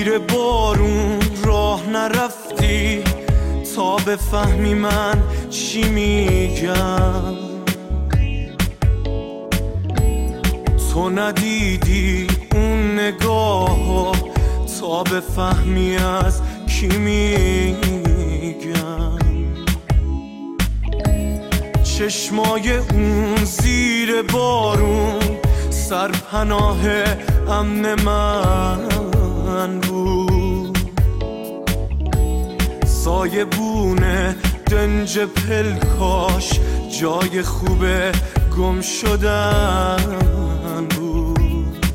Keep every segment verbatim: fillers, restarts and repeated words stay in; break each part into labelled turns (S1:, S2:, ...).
S1: زیر بارون راه نرفتی تا بفهمی من چی میگم. تو ندیدی اون نگاه تا بفهمی از کی میگم. چشمای اون زیر بارون سرپناه امن من بود. سایه بونه دنج پلکاش جای خوب گم شدن بود.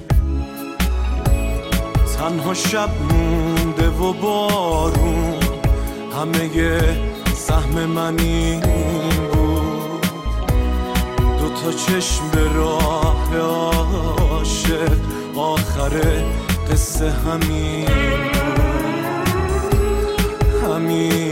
S1: تنها شب مونده و بارون همه سهم من این بود. دوتا چشم به راه عاشق آخر قصه همین بود، همین